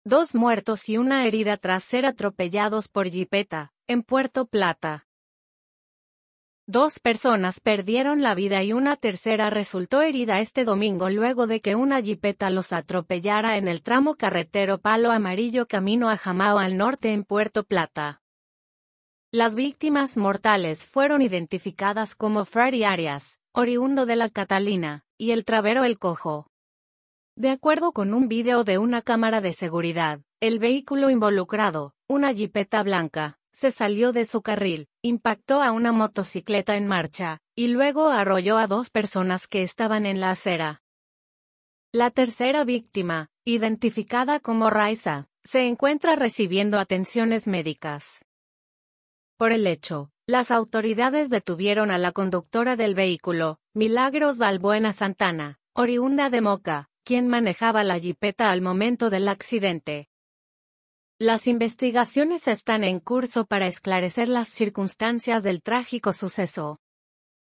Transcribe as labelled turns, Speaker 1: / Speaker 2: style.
Speaker 1: 2 muertos y una herida tras ser atropellados por jipeta, en Puerto Plata. 2 personas perdieron la vida y una tercera resultó herida este domingo luego de que una jipeta los atropellara en el tramo carretero Palo Amarillo camino a Jamao al norte en Puerto Plata. Las víctimas mortales fueron identificadas como Freddy Arias, oriundo de La Catalina, y el travero El Cojo. De acuerdo con un video de una cámara de seguridad, el vehículo involucrado, una jipeta blanca, se salió de su carril, impactó a una motocicleta en marcha, y luego arrolló a 2 personas que estaban en la acera. La tercera víctima, identificada como Raiza, se encuentra recibiendo atenciones médicas. Por el hecho, las autoridades detuvieron a la conductora del vehículo, Milagros Balbuena Santana, oriunda de Moca, quien manejaba la jipeta al momento del accidente. Las investigaciones están en curso para esclarecer las circunstancias del trágico suceso.